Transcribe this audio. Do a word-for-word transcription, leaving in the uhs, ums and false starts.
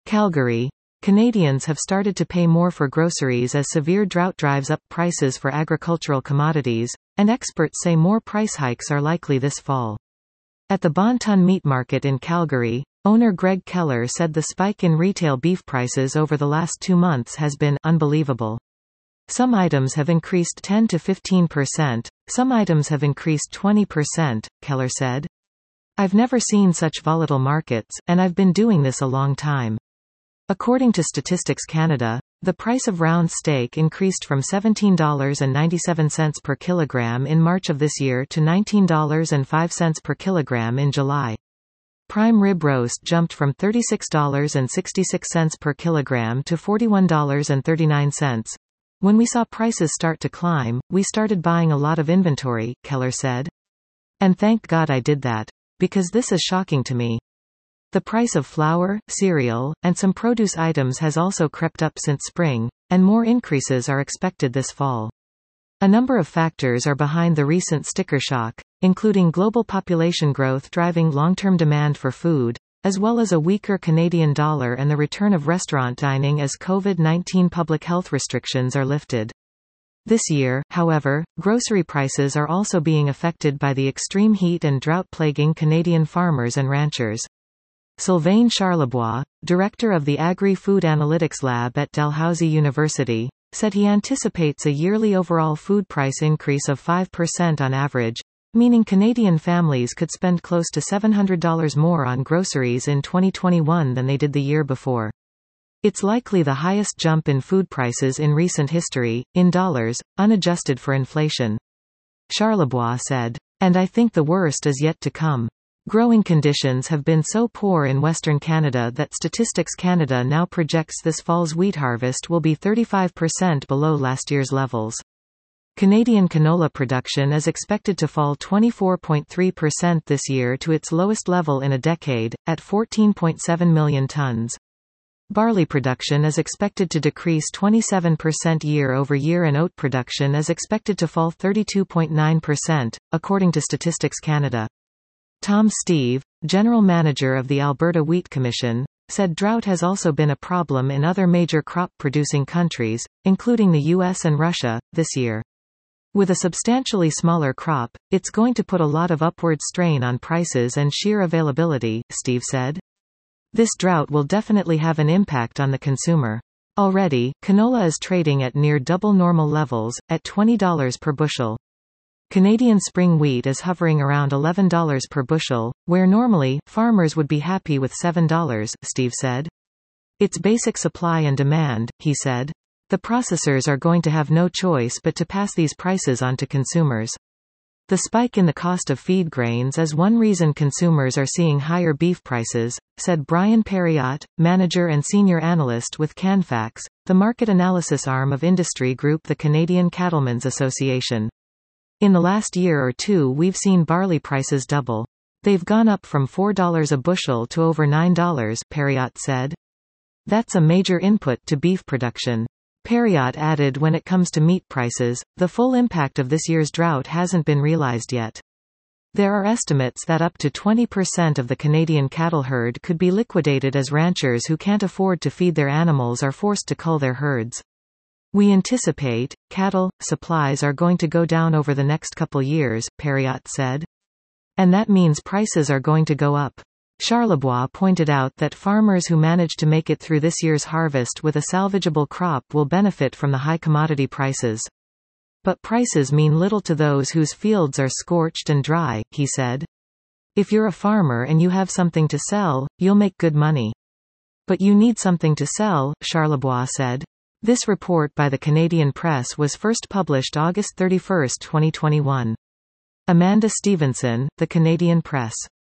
Calgary. Canadians have started to pay more for groceries as severe drought drives up prices for agricultural commodities, and experts say more price hikes are likely this fall. At the Bon Ton Meat Market in Calgary, owner Greg Keller said the spike in retail beef prices over the last two months has been unbelievable. Some items have increased ten to fifteen percent, some items have increased twenty percent, Keller said. I've never seen such volatile markets, and I've been doing this a long time. According to Statistics Canada, the price of round steak increased from seventeen dollars and ninety-seven cents per kilogram in March of this year to nineteen dollars and five cents per kilogram in July. Prime rib roast jumped from thirty-six dollars and sixty-six cents per kilogram to forty-one dollars and thirty-nine cents. When we saw prices start to climb, we started buying a lot of inventory, Keller said. And thank God I did that. Because this is shocking to me. The price of flour, cereal, and some produce items has also crept up since spring, and more increases are expected this fall. A number of factors are behind the recent sticker shock, including global population growth driving long-term demand for food, as well as a weaker Canadian dollar and the return of restaurant dining as COVID nineteen public health restrictions are lifted. This year, however, grocery prices are also being affected by the extreme heat and drought plaguing Canadian farmers and ranchers. Sylvain Charlebois, director of the Agri-Food Analytics Lab at Dalhousie University, said he anticipates a yearly overall food price increase of five percent on average, meaning Canadian families could spend close to seven hundred dollars more on groceries in twenty twenty-one than they did the year before. It's likely the highest jump in food prices in recent history, in dollars, unadjusted for inflation. Charlebois said. And I think the worst is yet to come. Growing conditions have been so poor in Western Canada that Statistics Canada now projects this fall's wheat harvest will be thirty-five percent below last year's levels. Canadian canola production is expected to fall twenty-four point three percent this year to its lowest level in a decade, at fourteen point seven million tons. Barley production is expected to decrease twenty-seven percent year-over-year and oat production is expected to fall thirty-two point nine percent, according to Statistics Canada. Tom Steve, general manager of the Alberta Wheat Commission, said drought has also been a problem in other major crop-producing countries, including the U S and Russia, this year. With a substantially smaller crop, it's going to put a lot of upward strain on prices and sheer availability, Steve said. This drought will definitely have an impact on the consumer. Already, canola is trading at near double normal levels, at twenty dollars per bushel. Canadian spring wheat is hovering around eleven dollars per bushel, where normally, farmers would be happy with seven dollars, Steve said. It's basic supply and demand, he said. The processors are going to have no choice but to pass these prices on to consumers. The spike in the cost of feed grains is one reason consumers are seeing higher beef prices, said Brian Perriott, manager and senior analyst with Canfax, the market analysis arm of industry group the Canadian Cattlemen's Association. In the last year or two we've seen barley prices double. They've gone up from four dollars a bushel to over nine dollars, Perriott said. That's a major input to beef production. Perriott added when it comes to meat prices, the full impact of this year's drought hasn't been realized yet. There are estimates that up to twenty percent of the Canadian cattle herd could be liquidated as ranchers who can't afford to feed their animals are forced to cull their herds. We anticipate, cattle, supplies are going to go down over the next couple years, Perriott said. And that means prices are going to go up. Charlebois pointed out that farmers who manage to make it through this year's harvest with a salvageable crop will benefit from the high commodity prices. But prices mean little to those whose fields are scorched and dry, he said. If you're a farmer and you have something to sell, you'll make good money. But you need something to sell, Charlebois said. This report by the Canadian Press was first published August thirty-first, twenty twenty-one. Amanda Stevenson, The Canadian Press.